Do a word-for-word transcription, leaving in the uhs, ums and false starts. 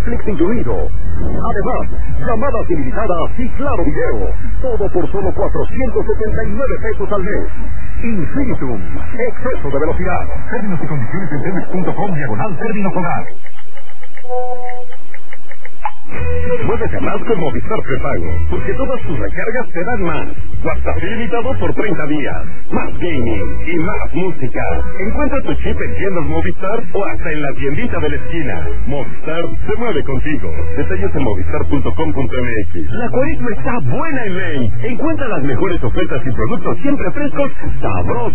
Netflix incluido. Además, llamadas ilimitadas y claro video. Todo por solo cuatrocientos setenta y nueve pesos al mes. Infinitum. Exceso de velocidad. Términos y condiciones en telmex punto com diagonal términos hogar. Muévete más con Movistar Prepago, porque todas tus recargas te dan más. WhatsApp ilimitado por treinta días, más gaming y más música. Encuentra tu chip en tiendas Movistar o hasta en la tiendita de la esquina. Movistar se mueve contigo. Detalles en movistar punto com punto m x. La cuaresma está buena en Ley. Encuentra las mejores ofertas y productos siempre frescos, sabrosos.